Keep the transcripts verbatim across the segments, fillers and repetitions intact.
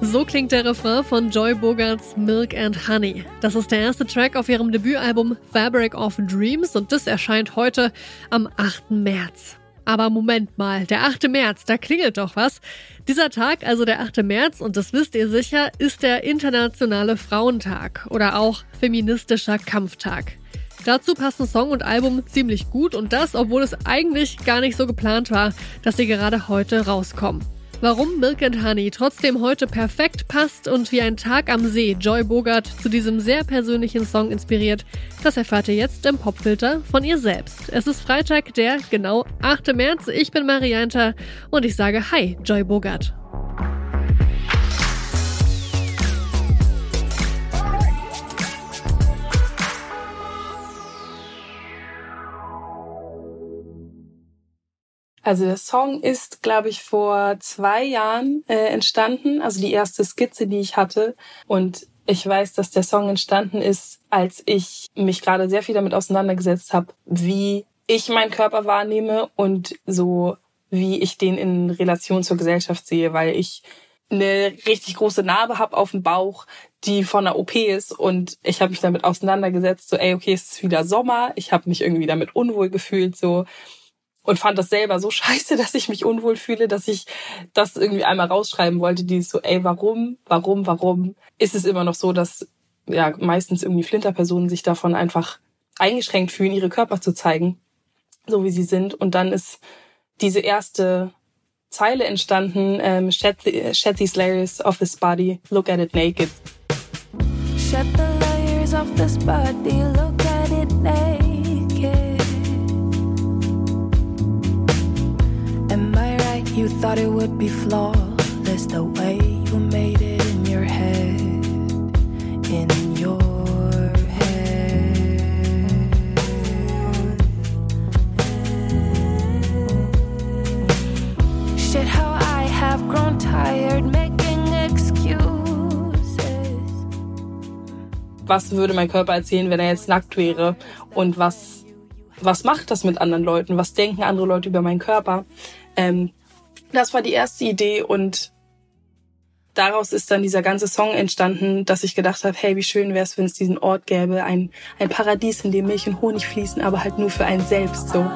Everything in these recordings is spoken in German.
So klingt der Refrain von Joy Bogarts Milk and Honey. Das ist der erste Track auf ihrem Debütalbum Fabric of Dreams und das erscheint heute am achten März. Aber Moment mal, der achte März, da klingelt doch was. Dieser Tag, also der achte März, und das wisst ihr sicher, ist der Internationale Frauentag oder auch Feministischer Kampftag. Dazu passen Song und Album ziemlich gut und das, obwohl es eigentlich gar nicht so geplant war, dass sie gerade heute rauskommen. Warum Milk and Honey trotzdem heute perfekt passt und wie ein Tag am See Joy Bogart zu diesem sehr persönlichen Song inspiriert, das erfahrt ihr jetzt im Popfilter von ihr selbst. Es ist Freitag, der genau achte März. Ich bin Marianta und ich sage Hi, Joy Bogart. Also der Song ist, glaube ich, vor zwei Jahren äh, entstanden, also die erste Skizze, die ich hatte. Und ich weiß, dass der Song entstanden ist, als ich mich gerade sehr viel damit auseinandergesetzt habe, wie ich meinen Körper wahrnehme und so, wie ich den in Relation zur Gesellschaft sehe, weil ich eine richtig große Narbe habe auf dem Bauch, die von einer O P ist und ich habe mich damit auseinandergesetzt, so ey, okay, es ist wieder Sommer, ich habe mich irgendwie damit unwohl gefühlt, so. Und fand das selber so scheiße, dass ich mich unwohl fühle, dass ich das irgendwie einmal rausschreiben wollte, dieses so, ey, warum, warum, warum ist es immer noch so, dass ja meistens irgendwie Flinterpersonen sich davon einfach eingeschränkt fühlen, ihre Körper zu zeigen, so wie sie sind. Und dann ist diese erste Zeile entstanden, ähm, shed, the, shed these layers of this body, look at it naked. Shed the layers of this body, look at it naked. You thought it would be flawless the way you made it in your head, in your head. Shit, how I have grown tired making excuses. Was würde mein Körper erzählen, wenn er jetzt nackt wäre? Und was, was macht das mit anderen Leuten? Was denken andere Leute über meinen Körper? Ähm, Das war die erste Idee und daraus ist dann dieser ganze Song entstanden, dass ich gedacht habe, hey, wie schön wäre es, wenn es diesen Ort gäbe, ein, ein Paradies, in dem Milch und Honig fließen, aber halt nur für einen selbst so.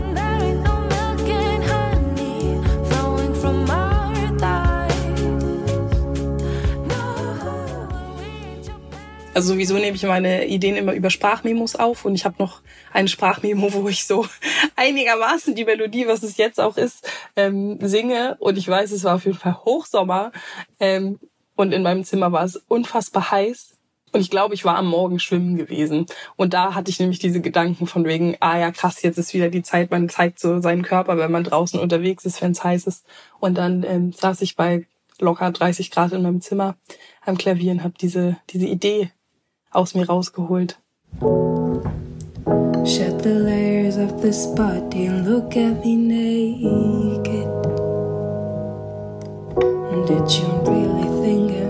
Also sowieso nehme ich meine Ideen immer über Sprachmemos auf und ich habe noch eine Sprachmemo, wo ich so einigermaßen die Melodie, was es jetzt auch ist, ähm, singe. Und ich weiß, es war auf jeden Fall Hochsommer ähm, und in meinem Zimmer war es unfassbar heiß. Und ich glaube, ich war am Morgen schwimmen gewesen. Und da hatte ich nämlich diese Gedanken von wegen, ah ja krass, jetzt ist wieder die Zeit, man zeigt so seinen Körper, wenn man draußen unterwegs ist, wenn es heiß ist. Und dann ähm, saß ich bei locker dreißig Grad in meinem Zimmer am Klavier und habe diese, diese Idee aus mir rausgeholt. Shed the layers of this body and look at me naked. Did you really think it?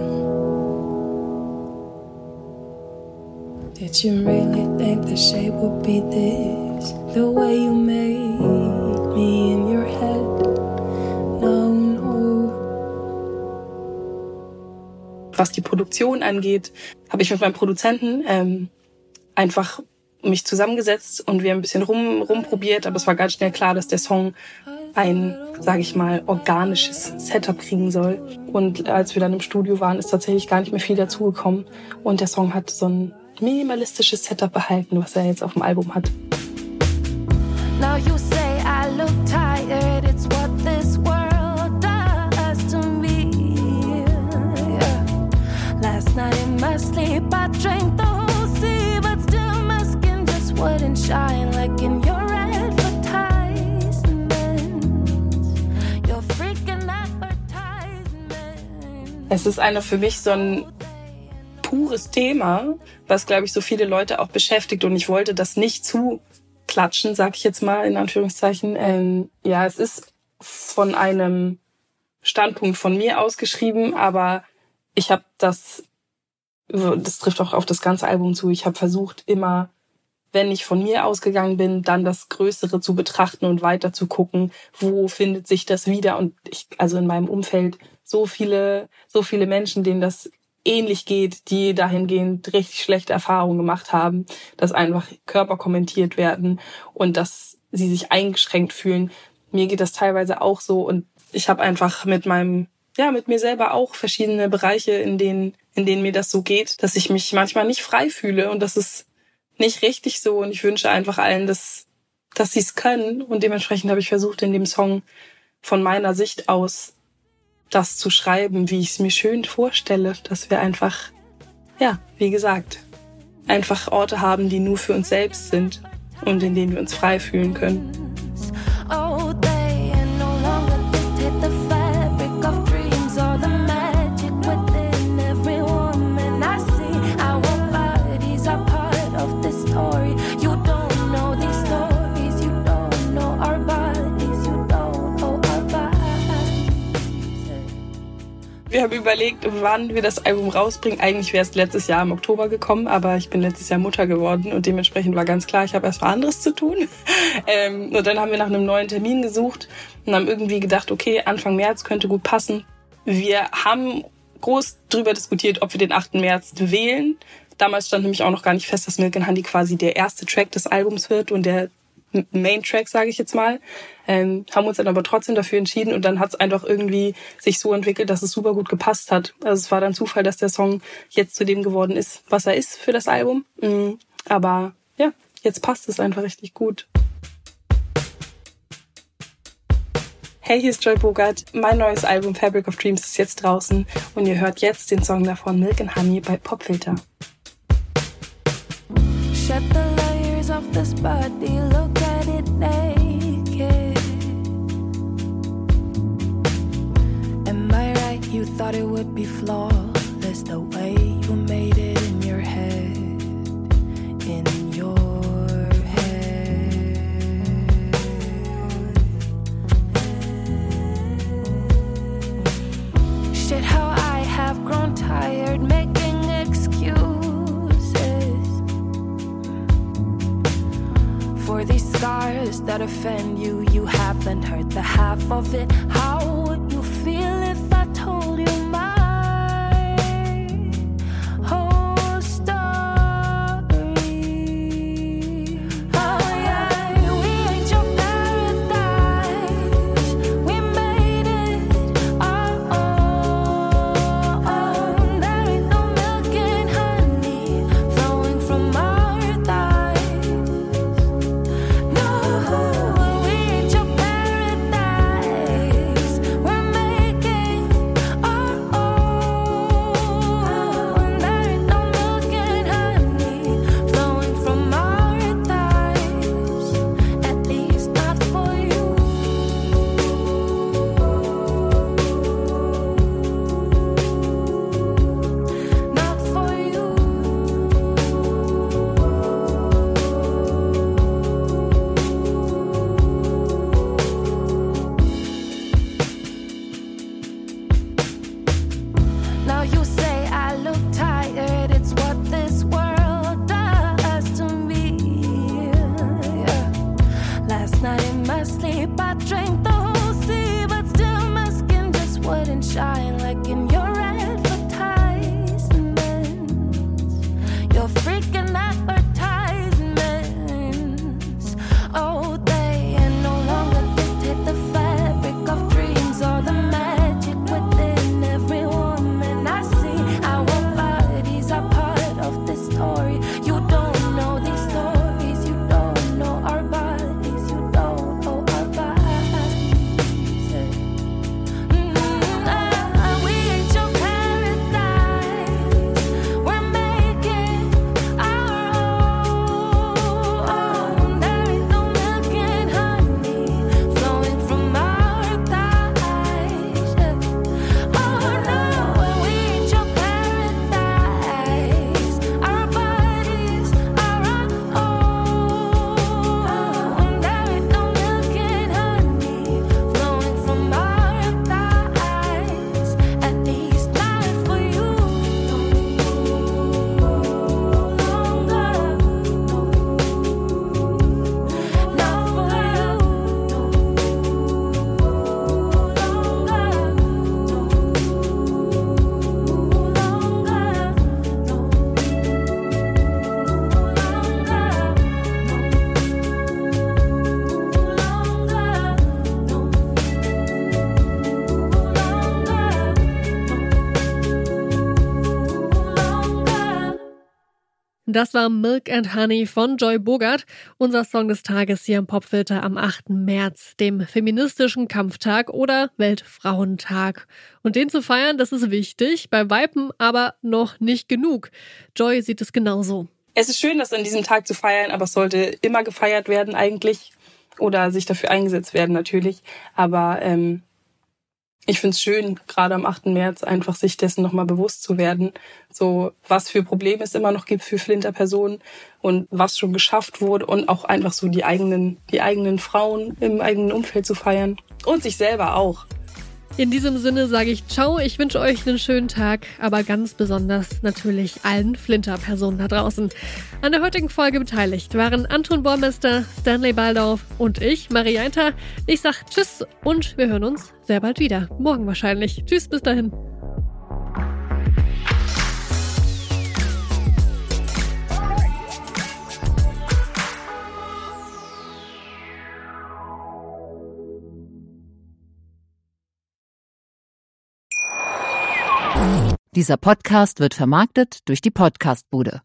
Did you really think the shape would be this? The way you made me in your head? No, no. Was die Produktion angeht, habe ich mit meinem Produzenten ähm, einfach mich zusammengesetzt und wir ein bisschen rum rumprobiert, aber es war ganz schnell klar, dass der Song ein, sage ich mal, organisches Setup kriegen soll. Und als wir dann im Studio waren, ist tatsächlich gar nicht mehr viel dazugekommen und der Song hat so ein minimalistisches Setup behalten, was er jetzt auf dem Album hat. Now you say I look tired, it's what this world does to me. Yeah. Last night in my sleep I drank the whole sea, but still my skin just wouldn't shine like in your advertisement. Your freaking advertisement. Es ist einer für mich so ein pures Thema, was, glaube ich, so viele Leute auch beschäftigt und ich wollte das nicht zu klatschen, sag ich jetzt mal in Anführungszeichen. Ähm, ja, es ist von einem Standpunkt von mir ausgeschrieben, aber ich habe das, das trifft auch auf das ganze Album zu, ich habe versucht, immer wenn ich von mir ausgegangen bin, dann das Größere zu betrachten und weiter zu gucken, wo findet sich das wieder. Und ich, also in meinem Umfeld so viele, so viele Menschen, denen das ähnlich geht, die dahingehend richtig schlechte Erfahrungen gemacht haben, dass einfach Körper kommentiert werden und dass sie sich eingeschränkt fühlen. Mir geht das teilweise auch so und ich habe einfach mit meinem, ja, mit mir selber auch verschiedene Bereiche, in denen, in denen mir das so geht, dass ich mich manchmal nicht frei fühle und das ist nicht richtig so und ich wünsche einfach allen, dass, dass sie es können und dementsprechend habe ich versucht, in dem Song von meiner Sicht aus das zu schreiben, wie ich es mir schön vorstelle, dass wir einfach, ja, wie gesagt, einfach Orte haben, die nur für uns selbst sind und in denen wir uns frei fühlen können. Wir haben überlegt, wann wir das Album rausbringen. Eigentlich wäre es letztes Jahr im Oktober gekommen, aber ich bin letztes Jahr Mutter geworden und dementsprechend war ganz klar, ich habe erst mal anderes zu tun. Ähm, und dann haben wir nach einem neuen Termin gesucht und haben irgendwie gedacht, okay, Anfang März könnte gut passen. Wir haben groß drüber diskutiert, ob wir den achten März wählen. Damals stand nämlich auch noch gar nicht fest, dass Milk and Honey quasi der erste Track des Albums wird und der Main-Track, sage ich jetzt mal. Ähm, haben uns dann aber trotzdem dafür entschieden und dann hat es einfach irgendwie sich so entwickelt, dass es super gut gepasst hat. Also es war dann Zufall, dass der Song jetzt zu dem geworden ist, was er ist für das Album. Mhm. Aber ja, jetzt passt es einfach richtig gut. Hey, hier ist Joy Bogart. Mein neues Album Fabric of Dreams ist jetzt draußen und ihr hört jetzt den Song davon Milk and Honey bei Popfilter. Shed the layers of this body, look at it naked. Am I right? You thought it would be flawless, the way you made it in your head, in your head. Shit, how I have grown tired making excuses for these scars that offend you. You haven't heard the half of it. How would you feel if I told you my whole story? Oh yeah, we ain't your paradise. We made it our own. There ain't no milk and honey flowing from our thighs. No, we ain't your paradise. We're making our own. There ain't no milk and honey flowing from our thighs. At least not for you. Not for you. Now you say I look tired, it's what this world does to me. Yeah. Last night in my sleep I drank the whole sea, but still my skin just wouldn't shine like in your advertisements, your freaking advertisements. Oh, they no longer dictate the fabric of dreams or the magic within every woman I see. Das war Milk and Honey von Joy Bogart, unser Song des Tages hier im Popfilter am achten März, dem feministischen Kampftag oder Weltfrauentag. Und den zu feiern, das ist wichtig, bei Weitem aber noch nicht genug. Joy sieht es genauso. Es ist schön, das an diesem Tag zu feiern, aber es sollte immer gefeiert werden eigentlich oder sich dafür eingesetzt werden natürlich. Aber ähm, ich finde es schön, gerade am achten März einfach sich dessen nochmal bewusst zu werden, so was für Probleme es immer noch gibt für Flinterpersonen und was schon geschafft wurde und auch einfach so die eigenen, die eigenen Frauen im eigenen Umfeld zu feiern und sich selber auch. In diesem Sinne sage ich ciao, ich wünsche euch einen schönen Tag, aber ganz besonders natürlich allen Flinter-Personen da draußen. An der heutigen Folge beteiligt waren Anton Bormester, Stanley Baldauf und ich, Marie Einter. Ich sag tschüss und wir hören uns sehr bald wieder. Morgen wahrscheinlich. Tschüss, bis dahin. Dieser Podcast wird vermarktet durch die Podcastbude.